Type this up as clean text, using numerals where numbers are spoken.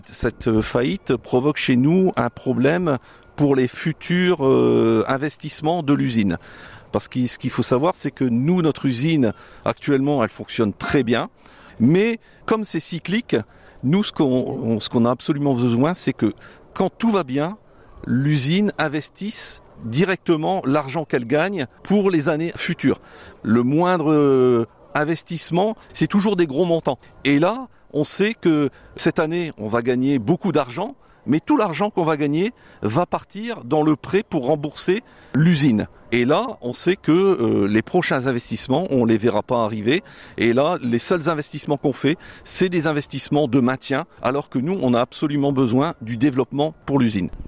Cette faillite provoque chez nous un problème pour les futurs investissements de l'usine. Parce que ce qu'il faut savoir, c'est que nous, notre usine, actuellement, elle fonctionne très bien. Mais comme c'est cyclique, nous, ce qu'on a absolument besoin, c'est que quand tout va bien, l'usine investisse directement l'argent qu'elle gagne pour les années futures. Le moindre investissement, c'est toujours des gros montants. Et là, on sait que cette année, on va gagner beaucoup d'argent, mais tout l'argent qu'on va gagner va partir dans le prêt pour rembourser l'usine. Et là, on sait que les prochains investissements, on les verra pas arriver. Et là, les seuls investissements qu'on fait, c'est des investissements de maintien, alors que nous, on a absolument besoin du développement pour l'usine.